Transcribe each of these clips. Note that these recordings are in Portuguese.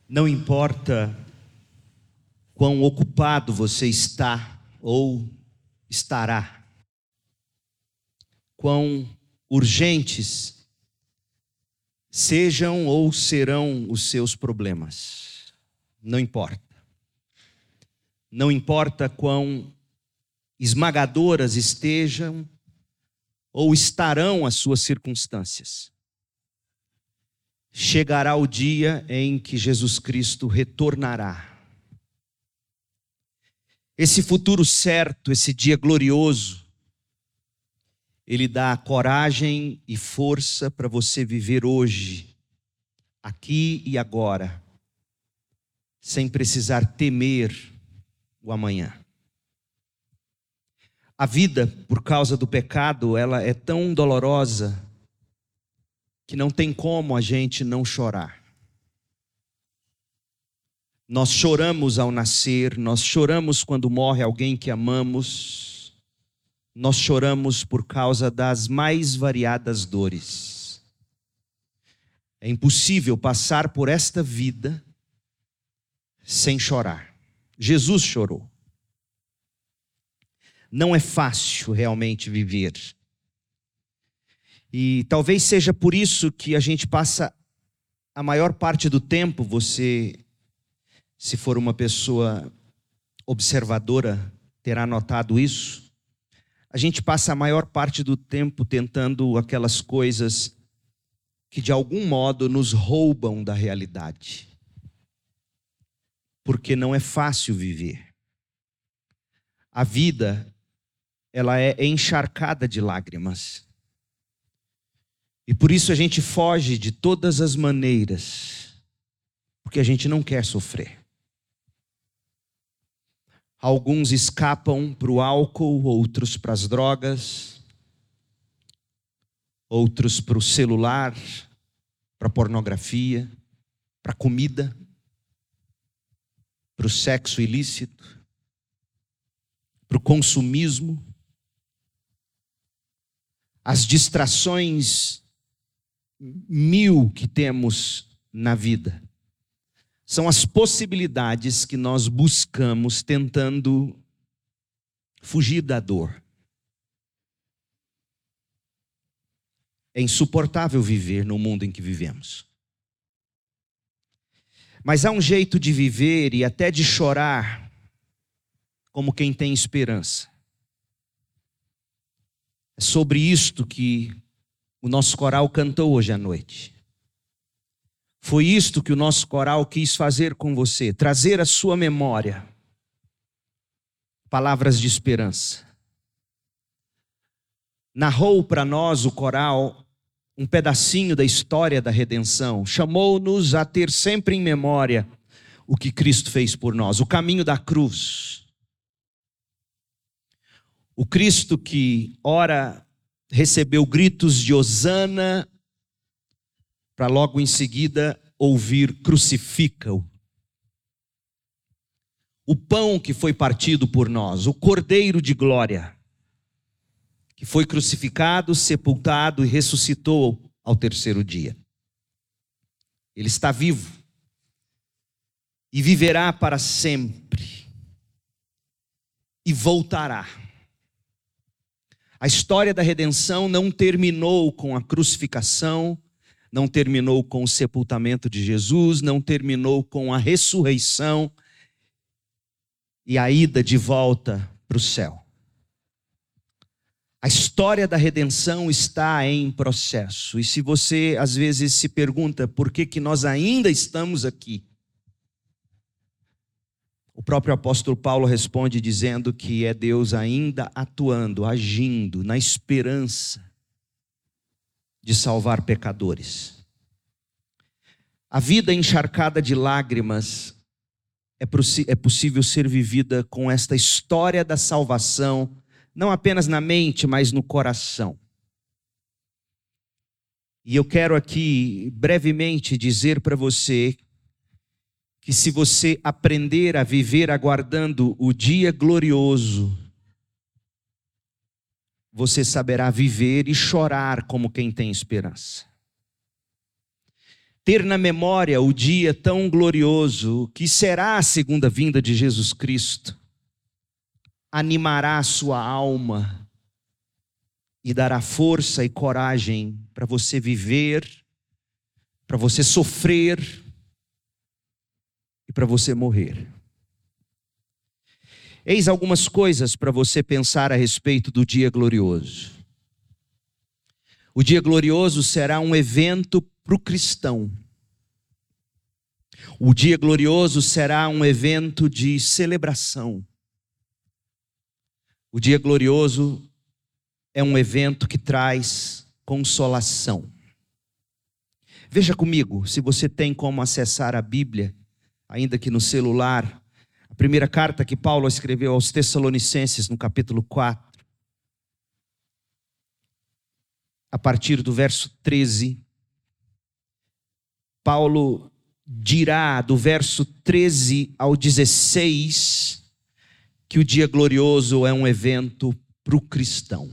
Não importa quão ocupado você está ou estará, quão urgentes sejam ou serão os seus problemas. Não importa. Não importa quão esmagadoras estejam ou estarão as suas circunstâncias. Chegará o dia em que Jesus Cristo retornará. Esse futuro certo, esse dia glorioso, Ele dá coragem e força para você viver hoje, aqui e agora, sem precisar temer o amanhã. A vida, por causa do pecado, ela é tão dolorosa que não tem como a gente não chorar. Nós choramos ao nascer, nós choramos quando morre alguém que amamos, nós choramos por causa das mais variadas dores. É impossível passar por esta vida sem chorar. Jesus chorou. Não é fácil realmente viver. E talvez seja por isso que a gente passa a maior parte do tempo, você, se for uma pessoa observadora, terá notado isso. A gente passa a maior parte do tempo tentando aquelas coisas que de algum modo nos roubam da realidade. Porque não é fácil viver. A vida, ela é encharcada de lágrimas. E por isso a gente foge de todas as maneiras, porque a gente não quer sofrer. Alguns escapam para o álcool, outros para as drogas, outros para o celular, para a pornografia, para a comida, para o sexo ilícito, para o consumismo. As distrações mil que temos na vida são as possibilidades que nós buscamos tentando fugir da dor. É insuportável viver no mundo em que vivemos. Mas há um jeito de viver e até de chorar como quem tem esperança. É sobre isto que o nosso coral cantou hoje à noite. Foi isto que o nosso coral quis fazer com você, trazer à sua memória palavras de esperança. Narrou para nós o coral um pedacinho da história da redenção, chamou-nos a ter sempre em memória o que Cristo fez por nós, o caminho da cruz. O Cristo que ora recebeu gritos de hosana, para logo em seguida ouvir crucifica-o. O pão que foi partido por nós, o Cordeiro de glória, que foi crucificado, sepultado e ressuscitou ao terceiro dia. Ele está vivo e viverá para sempre e voltará. A história da redenção não terminou com a crucificação, não terminou com o sepultamento de Jesus, não terminou com a ressurreição e a ida de volta para o céu. A história da redenção está em processo. E se você às vezes se pergunta por que nós ainda estamos aqui, o próprio apóstolo Paulo responde dizendo que é Deus ainda atuando, agindo, na esperança de salvar pecadores. A vida encharcada de lágrimas é possível ser vivida com esta história da salvação, não apenas na mente, mas no coração. E eu quero aqui brevemente dizer para você que se você aprender a viver aguardando o dia glorioso, você saberá viver e chorar como quem tem esperança. ter na memória o dia tão glorioso que será a segunda vinda de Jesus Cristo, animará a sua alma e dará força e coragem para você viver, para você sofrer e para você morrer. Eis algumas coisas para você pensar a respeito do dia glorioso. O dia glorioso será um evento para o cristão. O dia glorioso será um evento de celebração. O dia glorioso é um evento que traz consolação. Veja comigo, se você tem como acessar a Bíblia, ainda que no celular, a primeira carta que Paulo escreveu aos Tessalonicenses, no capítulo 4, a partir do verso 13, Paulo dirá do verso 13 ao 16 que o dia glorioso é um evento para o cristão.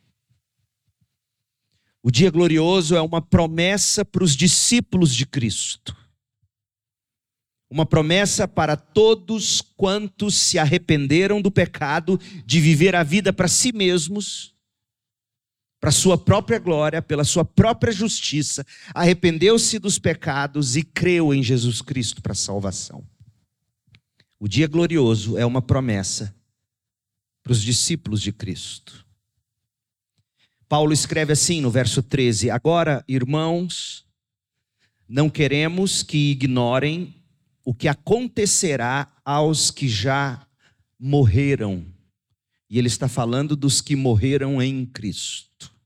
O dia glorioso é uma promessa para os discípulos de Cristo. Uma promessa para todos quantos se arrependeram do pecado de viver a vida para si mesmos, para sua própria glória, pela sua própria justiça, arrependeu-se dos pecados e creu em Jesus Cristo para a salvação. O dia glorioso é uma promessa para os discípulos de Cristo. Paulo escreve assim no verso 13: agora, irmãos, não queremos que ignorem o que acontecerá aos que já morreram. E ele está falando dos que morreram em Cristo.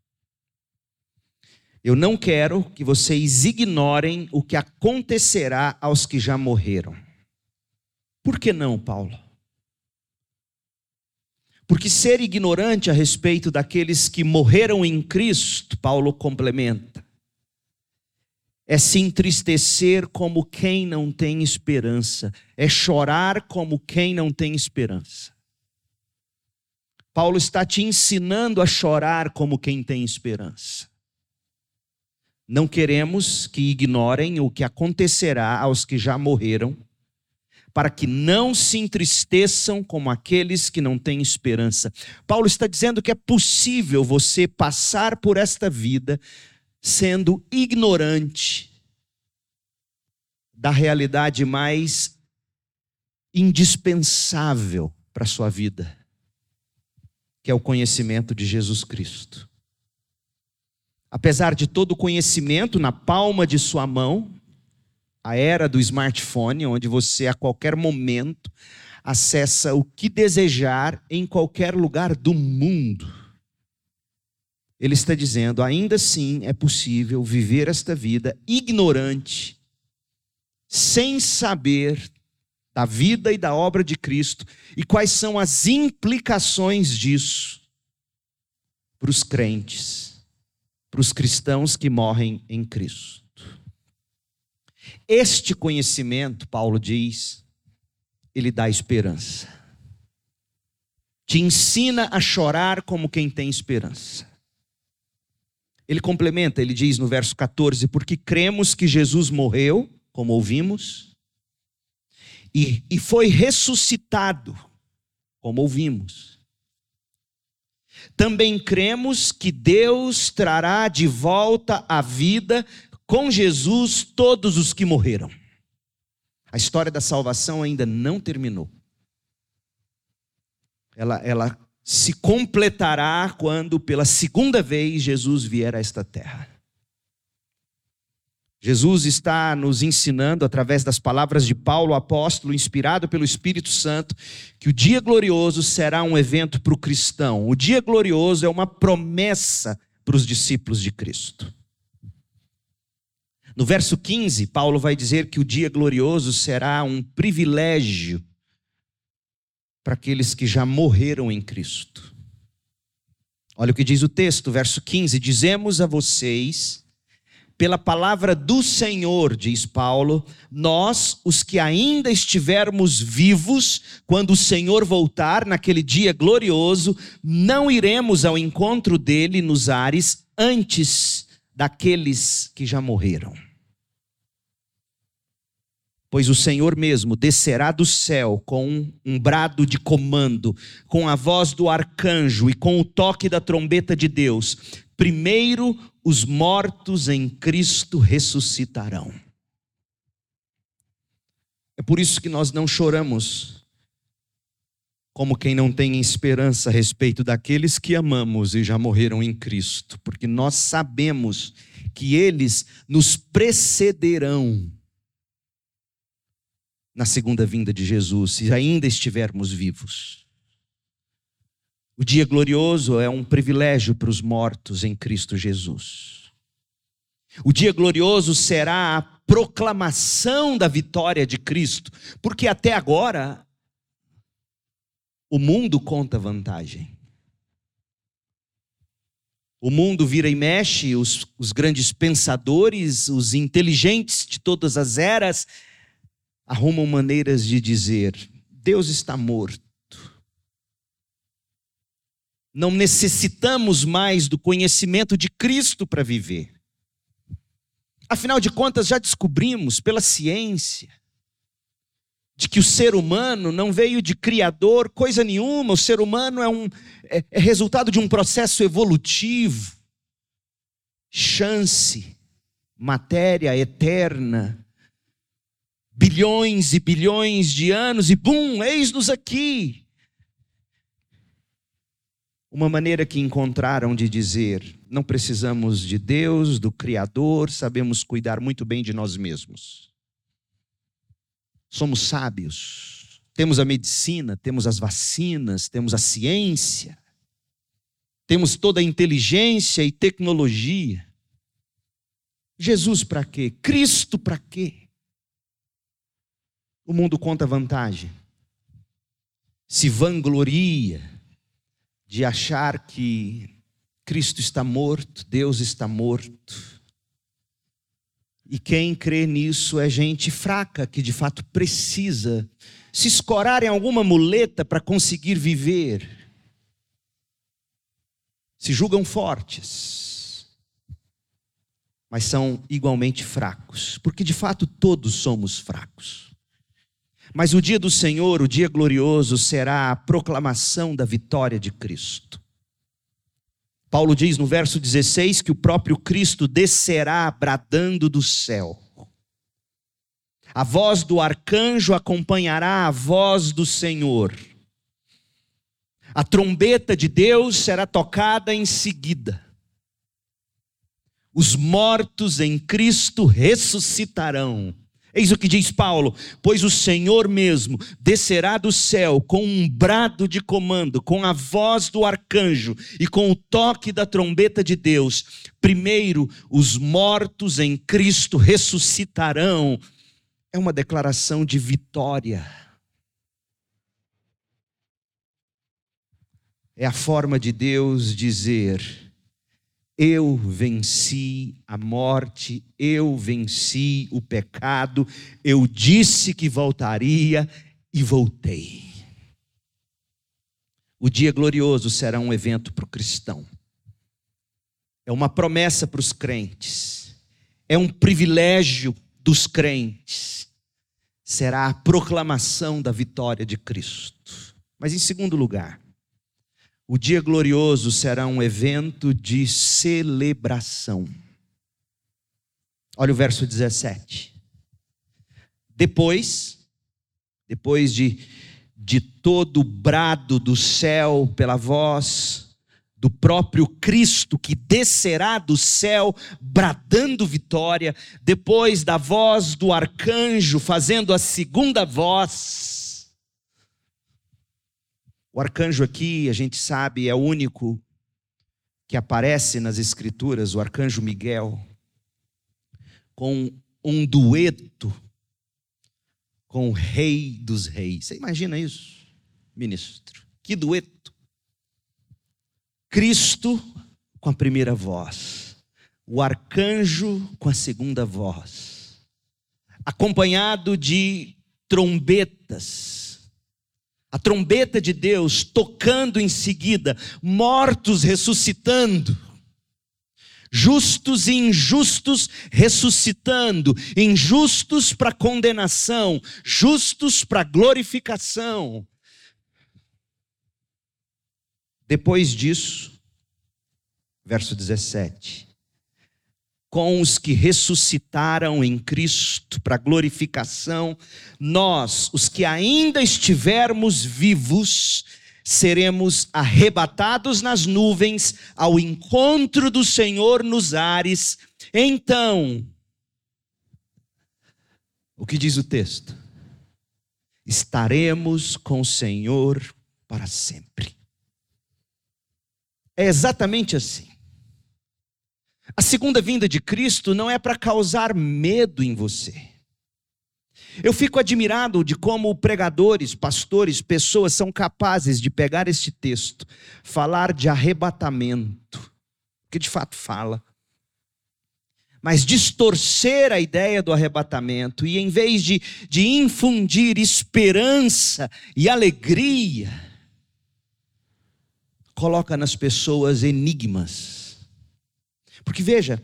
Eu não quero que vocês ignorem o que acontecerá aos que já morreram. Por que não, Paulo? Porque ser ignorante a respeito daqueles que morreram em Cristo, Paulo complementa, é se entristecer como quem não tem esperança, é chorar como quem não tem esperança. Paulo está te ensinando a chorar como quem tem esperança. Não queremos que ignorem o que acontecerá aos que já morreram, para que não se entristeçam como aqueles que não têm esperança. Paulo está dizendo que é possível você passar por esta vida sendo ignorante da realidade mais indispensável para a sua vida, que é o conhecimento de Jesus Cristo. Apesar de todo o conhecimento na palma de sua mão, a era do smartphone, onde você a qualquer momento acessa o que desejar em qualquer lugar do mundo, ele está dizendo, ainda assim é possível viver esta vida ignorante, sem saber da vida e da obra de Cristo e quais são as implicações disso para os crentes, para os cristãos que morrem em Cristo. Este conhecimento, Paulo diz, ele dá esperança. Te ensina a chorar como quem tem esperança. Ele complementa, ele diz no verso 14, porque cremos que Jesus morreu, como ouvimos, e foi ressuscitado, como ouvimos. Também cremos que Deus trará de volta à vida com Jesus todos os que morreram. A história da salvação ainda não terminou. Ela se completará quando pela segunda vez Jesus vier a esta terra. Jesus está nos ensinando, através das palavras de Paulo, apóstolo, inspirado pelo Espírito Santo, que o dia glorioso será um evento para o cristão. O dia glorioso é uma promessa para os discípulos de Cristo. No verso 15, Paulo vai dizer que o dia glorioso será um privilégio para aqueles que já morreram em Cristo. Olha o que diz o texto, verso 15: dizemos a vocês, pela palavra do Senhor, diz Paulo, nós, os que ainda estivermos vivos, quando o Senhor voltar naquele dia glorioso, não iremos ao encontro dele nos ares antes daqueles que já morreram. Pois o Senhor mesmo descerá do céu com um brado de comando, com a voz do arcanjo e com o toque da trombeta de Deus. Primeiro os mortos em Cristo ressuscitarão. É por isso que nós não choramos como quem não tem esperança a respeito daqueles que amamos e já morreram em Cristo, porque nós sabemos que eles nos precederão na segunda vinda de Jesus, se ainda estivermos vivos. O dia glorioso é um privilégio para os mortos em Cristo Jesus. O dia glorioso será a proclamação da vitória de Cristo, porque até agora o mundo conta vantagem. O mundo vira e mexe, os grandes pensadores, os inteligentes de todas as eras, arrumam maneiras de dizer: Deus está morto. Não necessitamos mais do conhecimento de Cristo para viver. Afinal de contas, já descobrimos pela ciência de que o ser humano não veio de criador coisa nenhuma. O ser humano é resultado de um processo evolutivo. Chance, matéria eterna, bilhões e bilhões de anos, e bum, eis-nos aqui. Uma maneira que encontraram de dizer: não precisamos de Deus, do Criador, sabemos cuidar muito bem de nós mesmos. Somos sábios, temos a medicina, temos as vacinas, temos a ciência, temos toda a inteligência e tecnologia. Jesus para quê? Cristo para quê? O mundo conta vantagem, se vangloria de achar que Cristo está morto, Deus está morto. E quem crê nisso é gente fraca, que de fato precisa se escorar em alguma muleta para conseguir viver. Se julgam fortes, mas são igualmente fracos, porque de fato todos somos fracos. Mas o dia do Senhor, o dia glorioso, será a proclamação da vitória de Cristo. Paulo diz no verso 16 que o próprio Cristo descerá bradando do céu. A voz do arcanjo acompanhará a voz do Senhor. A trombeta de Deus será tocada em seguida. Os mortos em Cristo ressuscitarão. Eis o que diz Paulo: pois o Senhor mesmo descerá do céu com um brado de comando, com a voz do arcanjo e com o toque da trombeta de Deus. Primeiro os mortos em Cristo ressuscitarão. É uma declaração de vitória. É a forma de Deus dizer: eu venci a morte, eu venci o pecado, eu disse que voltaria e voltei. O dia glorioso será um evento para o cristão. É uma promessa para os crentes. É um privilégio dos crentes. Será a proclamação da vitória de Cristo. Mas em segundo lugar, o dia glorioso será um evento de celebração. Olha o verso 17. Depois de todo o brado do céu pela voz do próprio Cristo que descerá do céu bradando vitória, depois da voz do arcanjo fazendo a segunda voz. O arcanjo aqui, a gente sabe, é o único que aparece nas Escrituras, o arcanjo Miguel, com um dueto com o Rei dos Reis. Você imagina isso, ministro? Que dueto! Cristo com a primeira voz, o arcanjo com a segunda voz, acompanhado de trombetas. A trombeta de Deus tocando em seguida, mortos ressuscitando. Justos e injustos ressuscitando, injustos para condenação, justos para glorificação. Depois disso, verso 17, com os que ressuscitaram em Cristo para glorificação, nós, os que ainda estivermos vivos, seremos arrebatados nas nuvens ao encontro do Senhor nos ares. Então, o que diz o texto? Estaremos com o Senhor para sempre. É exatamente assim. A segunda vinda de Cristo não é para causar medo em você. Eu fico admirado de como pregadores, pastores, pessoas são capazes de pegar este texto, falar de arrebatamento, que de fato fala, mas distorcer a ideia do arrebatamento e em vez de infundir esperança e alegria, coloca nas pessoas enigmas. Porque veja,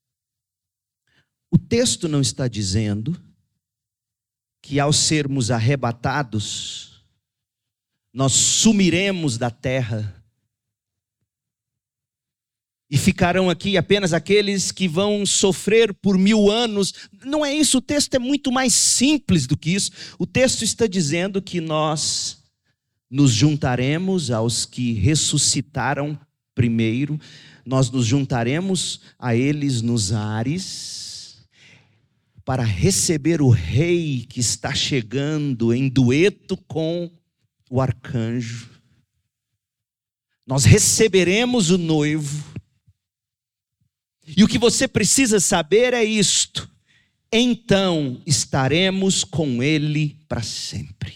o texto não está dizendo que ao sermos arrebatados, nós sumiremos da terra e ficarão aqui apenas aqueles que vão sofrer por 1000 anos. Não é isso, o texto é muito mais simples do que isso. O texto está dizendo que nós nos juntaremos aos que ressuscitaram primeiro, nós nos juntaremos a eles nos ares, para receber o rei que está chegando em dueto com o arcanjo. Nós receberemos o noivo. E o que você precisa saber é isto: então estaremos com ele para sempre.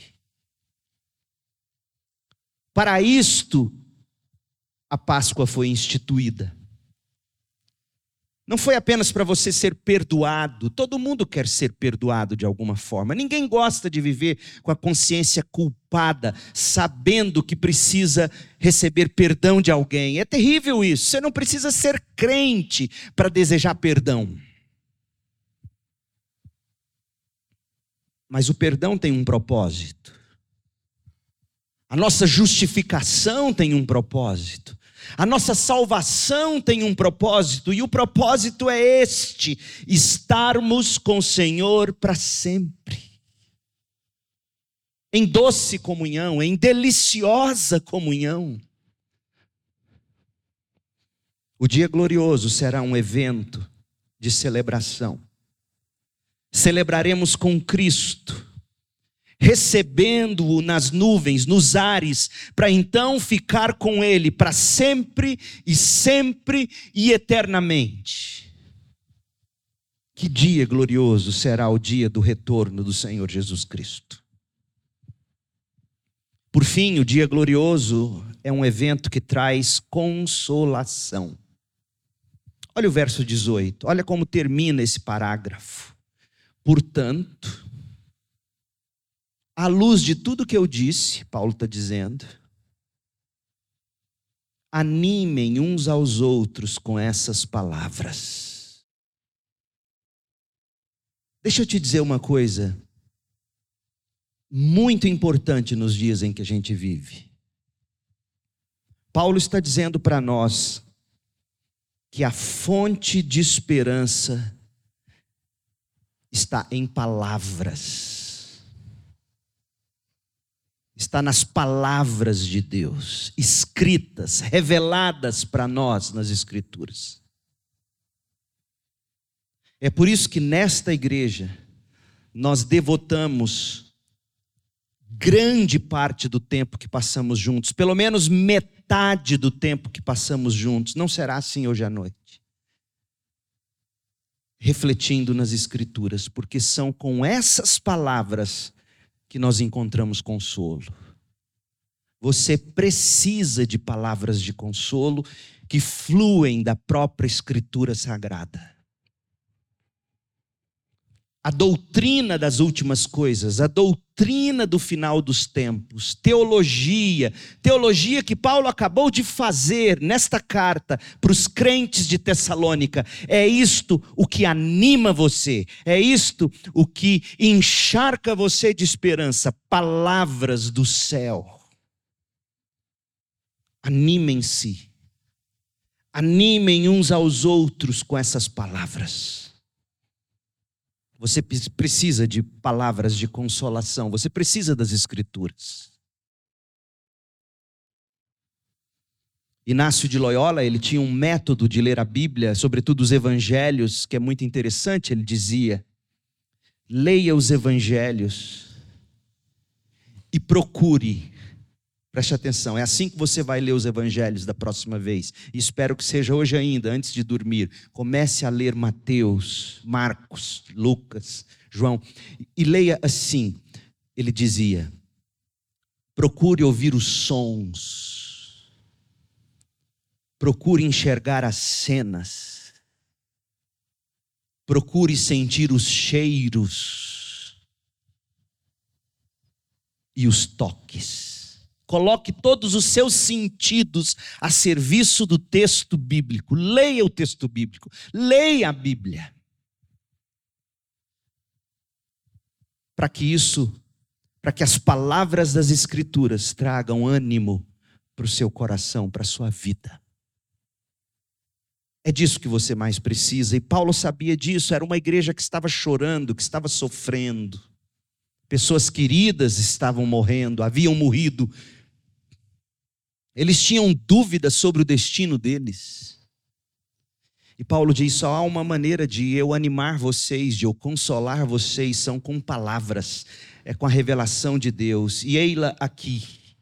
Para isto, a Páscoa foi instituída. Não foi apenas para você ser perdoado. Todo mundo quer ser perdoado de alguma forma. Ninguém gosta de viver com a consciência culpada, sabendo que precisa receber perdão de alguém. É terrível isso. Você não precisa ser crente para desejar perdão. Mas o perdão tem um propósito. A nossa justificação tem um propósito. A nossa salvação tem um propósito, e o propósito é este: estarmos com o Senhor para sempre. Em doce comunhão, em deliciosa comunhão. O dia glorioso será um evento de celebração. Celebraremos com Cristo, recebendo-o nas nuvens, nos ares, para então ficar com ele para sempre e eternamente. Que dia glorioso será o dia do retorno do Senhor Jesus Cristo. Por fim, o dia glorioso é um evento que traz consolação. Olha o verso 18, olha como termina esse parágrafo. Portanto, à luz de tudo que eu disse, Paulo está dizendo, animem uns aos outros com essas palavras. Deixa eu te dizer uma coisa muito importante nos dias em que a gente vive. Paulo está dizendo para nós que a fonte de esperança está em palavras. Está nas palavras de Deus, escritas, reveladas para nós nas Escrituras. É por isso que nesta igreja nós devotamos grande parte do tempo que passamos juntos, pelo menos metade do tempo que passamos juntos. Não será assim hoje à noite. Refletindo nas Escrituras, porque são com essas palavras que nós encontramos consolo. Você precisa de palavras de consolo que fluem da própria Escritura Sagrada. a doutrina das últimas coisas, a doutrina do final dos tempos, teologia que Paulo acabou de fazer nesta carta para os crentes de Tessalônica. É isto o que anima você, é isto o que encharca você de esperança, palavras do céu. Animem-se, animem uns aos outros com essas palavras. Você precisa de palavras de consolação, você precisa das Escrituras. Inácio de Loyola, ele tinha um método de ler a Bíblia, sobretudo os evangelhos, que é muito interessante. Ele dizia: leia os evangelhos e procure. Preste atenção, é assim que você vai ler os evangelhos da próxima vez. E espero que seja hoje ainda, antes de dormir. Comece a ler Mateus, Marcos, Lucas, João. E leia assim. Ele dizia: procure ouvir os sons. Procure enxergar as cenas. Procure sentir os cheiros e os toques. Coloque todos os seus sentidos a serviço do texto bíblico. Leia o texto bíblico. Leia a Bíblia. Para que as palavras das Escrituras tragam ânimo para o seu coração, para a sua vida. É disso que você mais precisa. E Paulo sabia disso. Era uma igreja que estava chorando, que estava sofrendo. Pessoas queridas estavam morrendo, haviam morrido. Eles tinham dúvidas sobre o destino deles. E Paulo diz: só há uma maneira de eu animar vocês, de eu consolar vocês, são com palavras, é com a revelação de Deus. E ei-la aqui.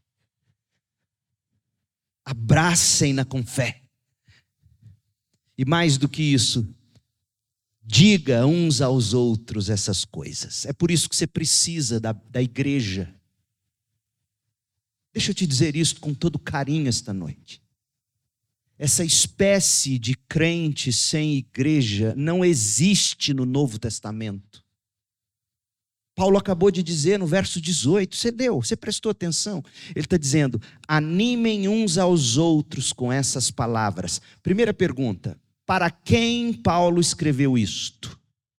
Abracem-na com fé. E mais do que isso, diga uns aos outros essas coisas. É por isso que você precisa da igreja. Deixa eu te dizer isso com todo carinho esta noite. Essa espécie de crente sem igreja não existe no Novo Testamento. Paulo acabou de dizer no verso 18, você prestou atenção? Ele está dizendo: animem uns aos outros com essas palavras. Primeira pergunta: para quem Paulo escreveu isto?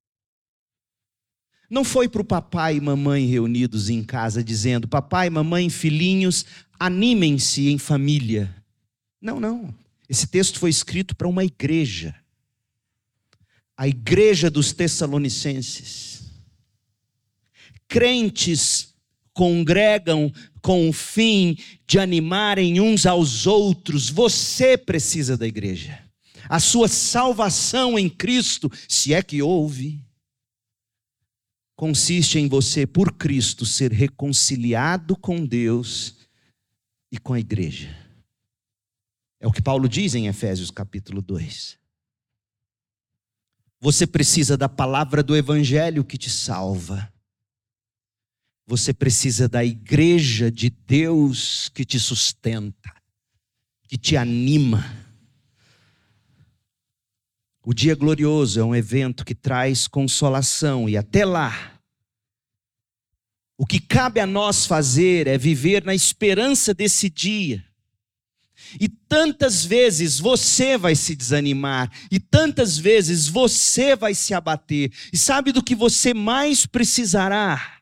Não foi para o papai e mamãe reunidos em casa dizendo: papai, mamãe, filhinhos, animem-se em família. Não. Esse texto foi escrito para uma igreja. A igreja dos Tessalonicenses. Crentes congregam com o fim de animarem uns aos outros. Você precisa da igreja. A sua salvação em Cristo, se é que houve, consiste em você, por Cristo, ser reconciliado com Deus e com a igreja. É o que Paulo diz em Efésios capítulo 2. Você precisa da palavra do Evangelho que te salva. Você precisa da igreja de Deus que te sustenta, que te anima. O dia glorioso é um evento que traz consolação, e até lá, o que cabe a nós fazer é viver na esperança desse dia. E tantas vezes você vai se desanimar, e tantas vezes você vai se abater. E sabe do que você mais precisará?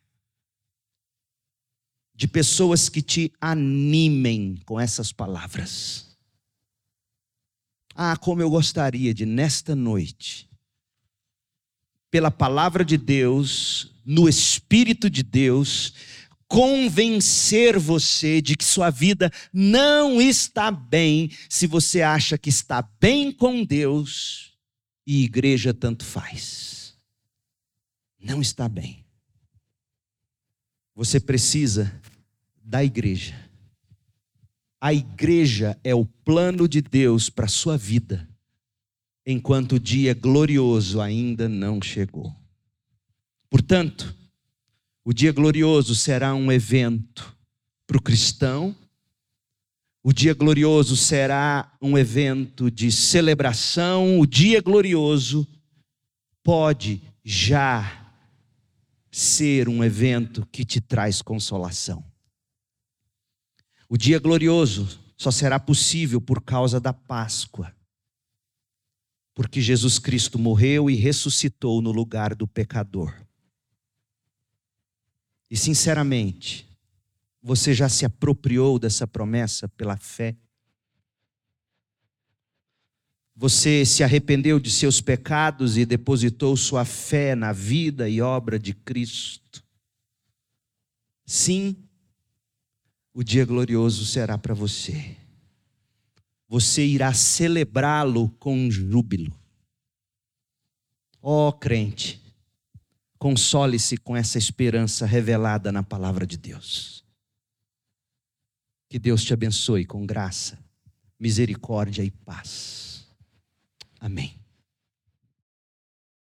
De pessoas que te animem com essas palavras. Ah, como eu gostaria de, nesta noite, pela palavra de Deus, no Espírito de Deus, convencer você de que sua vida não está bem, se você acha que está bem com Deus e igreja tanto faz. Não está bem. Você precisa da igreja. A igreja é o plano de Deus para a sua vida, enquanto o dia glorioso ainda não chegou. Portanto, o dia glorioso será um evento para o cristão. O dia glorioso será um evento de celebração. O dia glorioso pode já ser um evento que te traz consolação. O dia glorioso só será possível por causa da Páscoa, porque Jesus Cristo morreu e ressuscitou no lugar do pecador. E sinceramente, você já se apropriou dessa promessa pela fé? Você se arrependeu de seus pecados e depositou sua fé na vida e obra de Cristo? Sim, o dia glorioso será para você. Você irá celebrá-lo com júbilo. Ó crente, console-se com essa esperança revelada na palavra de Deus. Que Deus te abençoe com graça, misericórdia e paz. Amém.